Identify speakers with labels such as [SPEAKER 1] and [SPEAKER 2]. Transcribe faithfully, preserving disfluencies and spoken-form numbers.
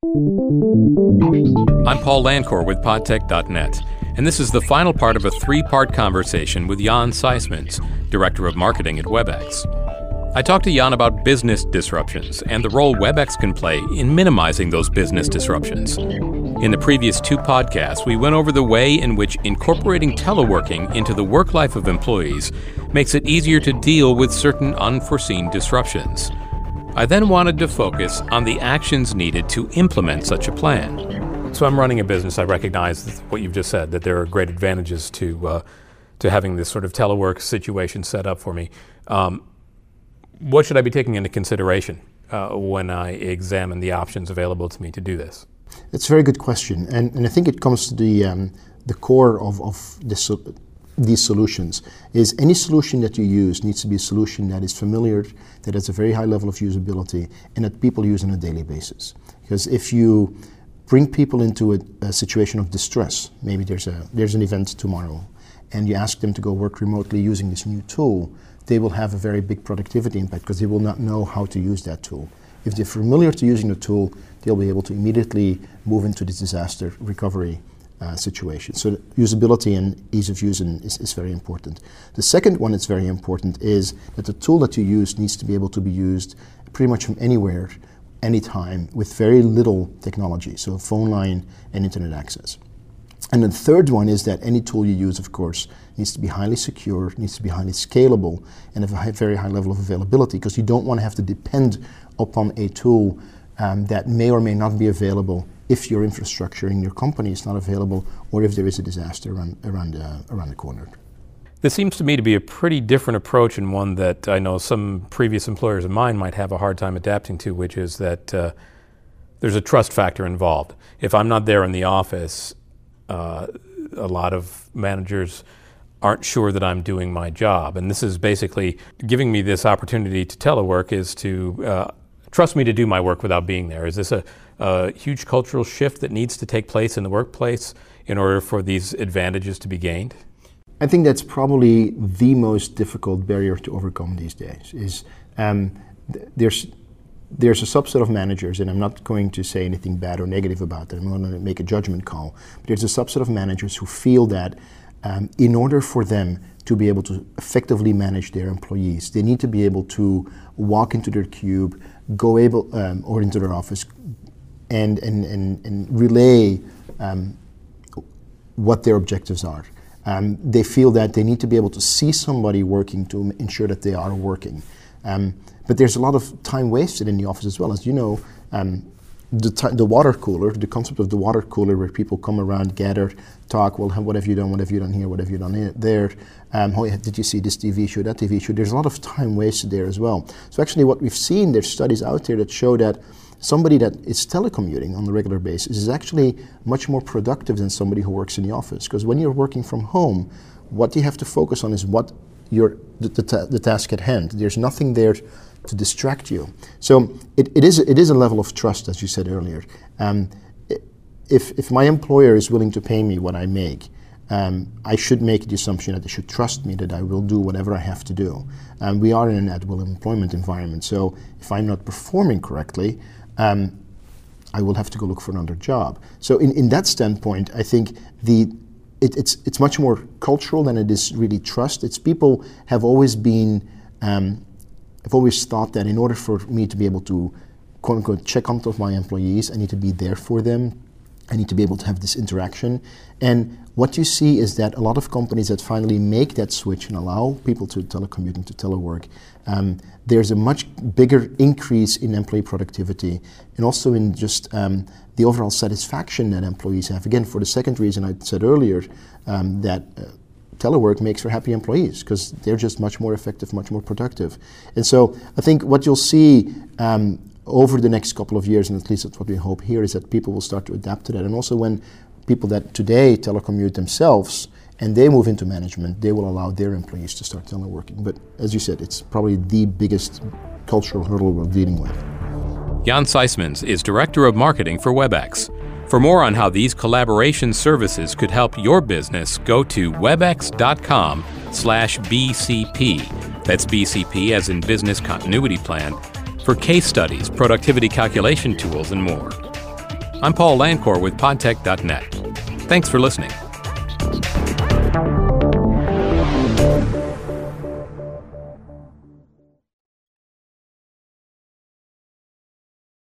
[SPEAKER 1] I'm Paul Lancor with podtech dot net, and this is the final part of a three-part conversation with Jan Sijsmans, Director of Marketing at WebEx. I talked to Jan about business disruptions and the role WebEx can play in minimizing those business disruptions. In the previous two podcasts, we went over the way in which incorporating teleworking into the work life of employees makes it easier to deal with certain unforeseen disruptions. I then wanted to focus on the actions needed to implement such a plan. So I'm running a business. I recognize what you've just said, that there are great advantages to uh, to having this sort of telework situation set up for me. Um, what should I be taking into consideration uh, when I examine the options available to me to do this?
[SPEAKER 2] It's a very good question, and, and I think it comes to the um, the core of, of this, these solutions, is any solution that you use needs to be a solution that is familiar, that has a very high level of usability, and that people use on a daily basis. Because if you bring people into a, a situation of distress, maybe there's a there's an event tomorrow, and you ask them to go work remotely using this new tool, they will have a very big productivity impact because they will not know how to use that tool. If they're familiar to using the tool, they'll be able to immediately move into this disaster recovery uh, situation. So usability and ease of use is, is very important. The second one that's very important is that the tool that you use needs to be able to be used pretty much from anywhere, anytime, with very little technology, so phone line and internet access. And the third one is that any tool you use, of course, needs to be highly secure, needs to be highly scalable, and have a high, very high level of availability, because you don't want to have to depend upon a tool um, that may or may not be available if your infrastructure in your company is not available, or if there is a disaster around, around, uh, around the corner.
[SPEAKER 1] This seems to me to be a pretty different approach, and one that I know some previous employers of mine might have a hard time adapting to, which is that uh, there's a trust factor involved. If I'm not there in the office, uh, a lot of managers aren't sure that I'm doing my job. And this is basically giving me this opportunity to telework is to uh, trust me to do my work without being there. Is this a, a huge cultural shift that needs to take place in the workplace in order for these advantages to be gained?
[SPEAKER 2] I think that's probably the most difficult barrier to overcome these days. Is um, th- there's there's a subset of managers, and I'm not going to say anything bad or negative about that. I'm going to make a judgment call. But there's a subset of managers who feel that um, in order for them to be able to effectively manage their employees, they need to be able to walk into their cube, go able um, or into their office, and and and, and relay um, what their objectives are. Um, they feel that they need to be able to see somebody working to ensure that they are working. Um, but there's a lot of time wasted in the office as well. As you know, um, the, t- the water cooler, the concept of the water cooler, where people come around, gather, talk, well, what have you done, what have you done here, what have you done here, there, um, oh, did you see this T V show, that T V show? There's a lot of time wasted there as well. So actually what we've seen, there's studies out there that show that somebody that is telecommuting on a regular basis is actually much more productive than somebody who works in the office. Because when you're working from home, what you have to focus on is what your the, the, ta- the task at hand. There's nothing there to distract you. So it, it is it is a level of trust, as you said earlier. Um, if if my employer is willing to pay me what I make, um, I should make the assumption that they should trust me that I will do whatever I have to do. Um, we are in an at-will employment environment, so if I'm not performing correctly, Um, I will have to go look for another job. So in, in that standpoint, I think the it, it's it's much more cultural than it is really trust. It's people have always been, um, I've always thought that in order for me to be able to, quote unquote, check on top of my employees, I need to be there for them. I need to be able to have this interaction. And what you see is that a lot of companies that finally make that switch and allow people to telecommute and to telework, um, there's a much bigger increase in employee productivity and also in just um, the overall satisfaction that employees have. Again, for the second reason I said earlier, um, that uh, telework makes for happy employees because they're just much more effective, much more productive. And so I think what you'll see um, over the next couple of years, and at least that's what we hope here, is that people will start to adapt to that. And also when people that today telecommute themselves and they move into management, they will allow their employees to start teleworking. But as you said, it's probably the biggest cultural hurdle we're dealing with.
[SPEAKER 1] Jan Sijsmans is Director of Marketing for WebEx. For more on how these collaboration services could help your business, go to webex.com slash BCP. That's B C P as in Business Continuity Plan, for case studies, productivity calculation tools, and more. I'm Paul Landcore with podtech dot net. Thanks for listening.